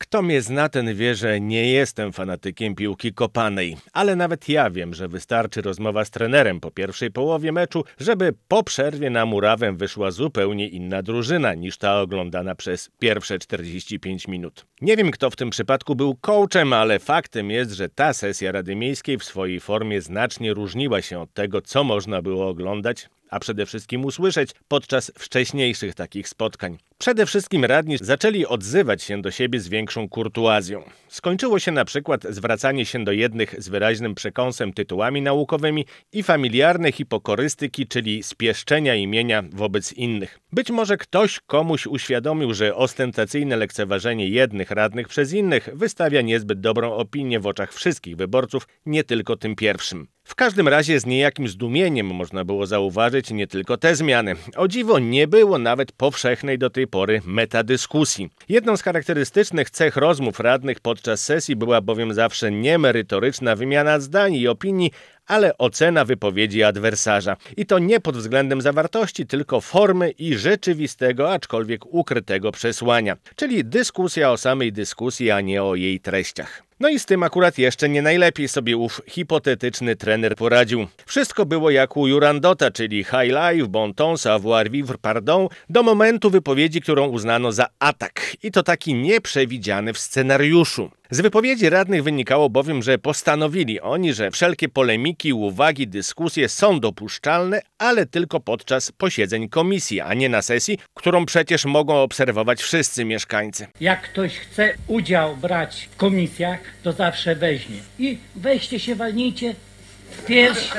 Kto mnie zna, ten wie, że nie jestem fanatykiem piłki kopanej. Ale nawet ja wiem, że wystarczy rozmowa z trenerem po pierwszej połowie meczu, żeby po przerwie na murawę wyszła zupełnie inna drużyna niż ta oglądana przez pierwsze 45 minut. Nie wiem, kto w tym przypadku był coachem, ale faktem jest, że ta sesja Rady Miejskiej w swojej formie znacznie różniła się od tego, co można było oglądać, a przede wszystkim usłyszeć podczas wcześniejszych takich spotkań. Przede wszystkim radni zaczęli odzywać się do siebie z większą kurtuazją. Skończyło się na przykład zwracanie się do jednych z wyraźnym przekąsem tytułami naukowymi i familiarne hipokorystyki, czyli spieszczenia imienia wobec innych. Być może ktoś komuś uświadomił, że ostentacyjne lekceważenie jednych radnych przez innych wystawia niezbyt dobrą opinię w oczach wszystkich wyborców, nie tylko tym pierwszym. W każdym razie z niejakim zdumieniem można było zauważyć nie tylko te zmiany. O dziwo nie było nawet powszechnej do tej pory metadyskusji. Jedną z charakterystycznych cech rozmów radnych podczas sesji była bowiem zawsze nie merytoryczna wymiana zdań i opinii, ale ocena wypowiedzi adwersarza. I to nie pod względem zawartości, tylko formy i rzeczywistego, aczkolwiek ukrytego przesłania. Czyli dyskusja o samej dyskusji, a nie o jej treściach. No i z tym akurat jeszcze nie najlepiej sobie ów hipotetyczny trener poradził. Wszystko było jak u Jurandota, czyli high life, bon ton, savoir vivre, pardon, do momentu wypowiedzi, którą uznano za atak. I to taki nieprzewidziany w scenariuszu. Z wypowiedzi radnych wynikało bowiem, że postanowili oni, że wszelkie polemiki, uwagi, dyskusje są dopuszczalne, ale tylko podczas posiedzeń komisji, a nie na sesji, którą przecież mogą obserwować wszyscy mieszkańcy. Jak ktoś chce udział brać w komisjach, to zawsze weźmie. I weźcie się, walnijcie pierś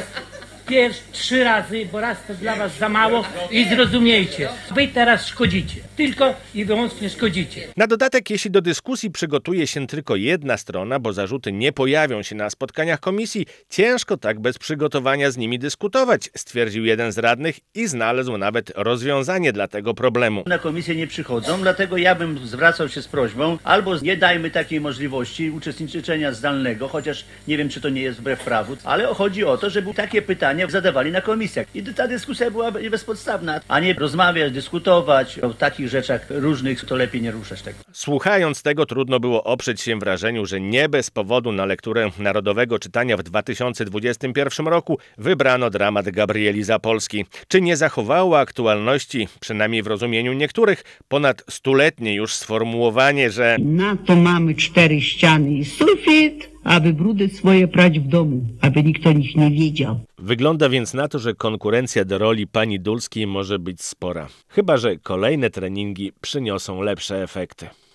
3 razy, bo raz to dla was za mało i zrozumiejcie. Wy teraz szkodzicie. Tylko i wyłącznie szkodzicie. Na dodatek, jeśli do dyskusji przygotuje się tylko jedna strona, bo zarzuty nie pojawią się na spotkaniach komisji, ciężko tak bez przygotowania z nimi dyskutować, stwierdził jeden z radnych i znalazł nawet rozwiązanie dla tego problemu. Na komisję nie przychodzą, dlatego ja bym zwracał się z prośbą, albo nie dajmy takiej możliwości uczestniczenia zdalnego, chociaż nie wiem, czy to nie jest wbrew prawu, ale chodzi o to, żeby takie pytania zadawali na komisjach. I ta dyskusja była bezpodstawna, a nie rozmawiać, dyskutować o takich rzeczach różnych, to lepiej nie ruszać tego. Słuchając tego, trudno było oprzeć się wrażeniu, że nie bez powodu na lekturę narodowego czytania w 2021 roku wybrano dramat Gabrieli Zapolskiej. Czy nie zachowało aktualności, przynajmniej w rozumieniu niektórych, ponad stuletnie już sformułowanie, że na to mamy 4 ściany i sufit, aby brudy swoje prać w domu, aby nikt o nich nie wiedział. Wygląda więc na to, że konkurencja do roli pani Dulskiej może być spora. Chyba że kolejne treningi przyniosą lepsze efekty.